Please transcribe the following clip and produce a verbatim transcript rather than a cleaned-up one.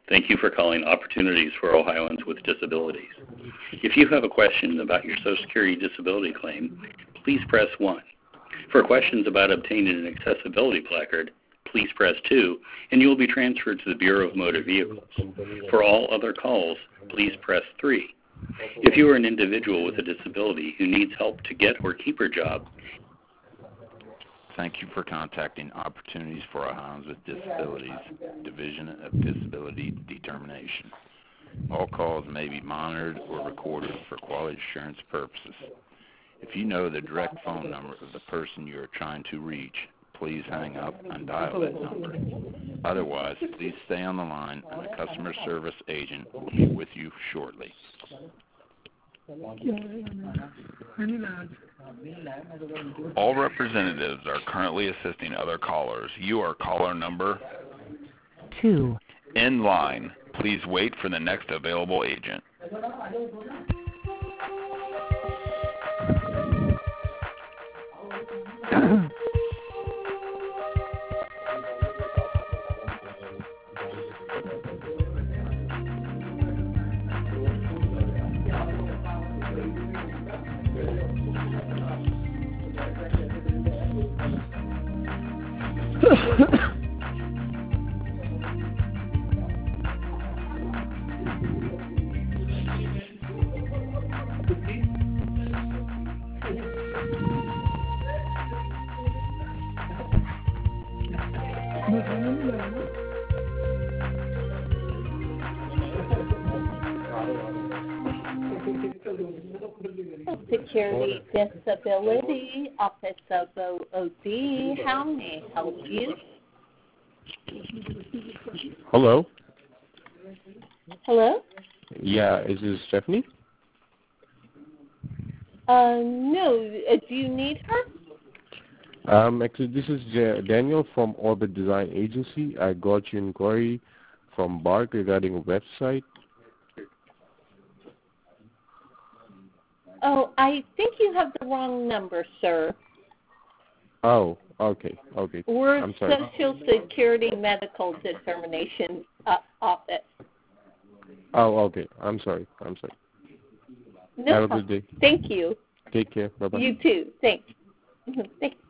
Thank you for calling Opportunities for Ohioans with Disabilities. If you have a question about your Social Security disability claim, please press one. For questions about obtaining an accessibility placard, please press two, and you will be transferred to the Bureau of Motor Vehicles. For all other calls, please press three. If you are an individual with a disability who needs help to get or keep her job, thank you for contacting Opportunities for Ohioans with Disabilities, Division of Disability Determination. All calls may be monitored or recorded for quality assurance purposes. If you know the direct phone number of the person you are trying to reach, please hang up and dial that number. Otherwise, please stay on the line and a customer service agent will be with you shortly. All representatives are currently assisting other callers. You are caller number two. In line. Please wait for the next available agent. Security Disability, Office of O O D. How may I help you? Hello? Hello? Yeah, is this Stephanie? Uh, no. Uh, do you need her? Um, actually, this is J- Daniel from Orbit Design Agency. I got your inquiry from BARC regarding a website. Oh, I think you have the wrong number, sir. Oh, okay, okay. We're I'm sorry. Social Security Medical Determination uh, Office. Oh, okay. I'm sorry. I'm sorry. No Have problem. a good day. Thank you. Take care. Bye-bye. You too. Thanks. Thanks.